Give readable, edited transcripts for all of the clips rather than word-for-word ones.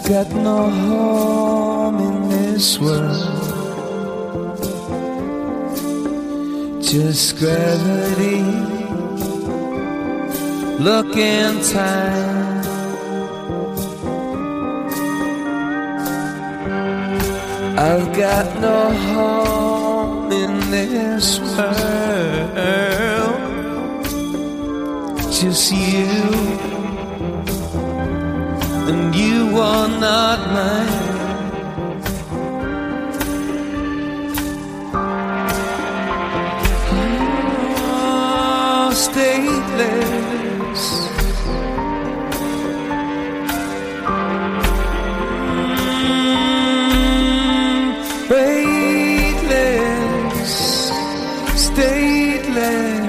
got no home in this world, just gravity. Look in time, I've got no home in this world, just you, and you are not mine. Oh, stateless, weightless, stateless.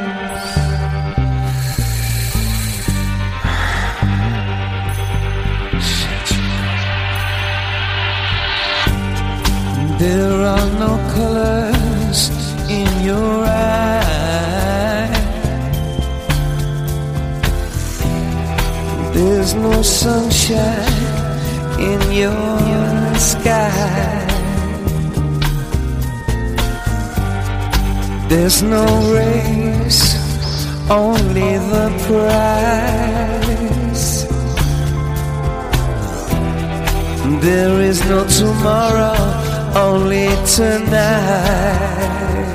There are no colors in your eye. There's no sunshine in your sky. There's no race, only the prize. There is no tomorrow, only tonight.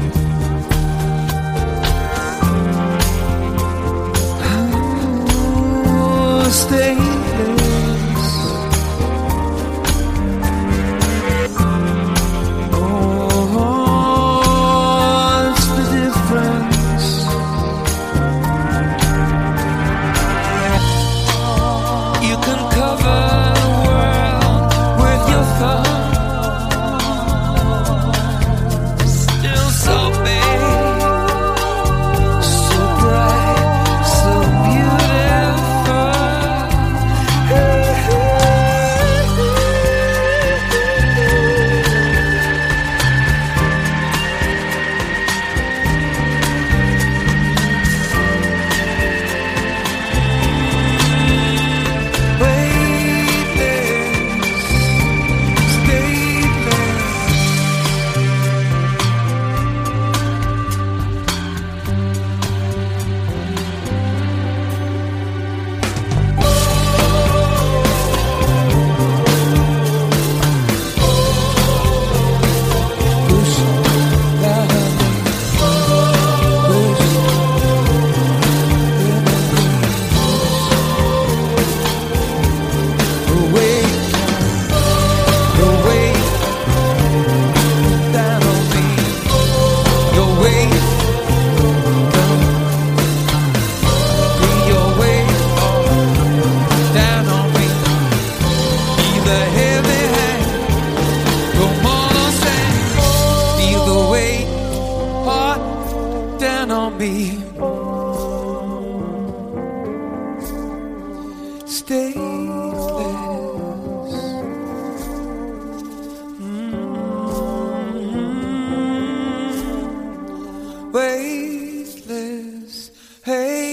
Oh, stateless. Oh, what's the difference? You can cover the world with your thoughts. Weightless, hey.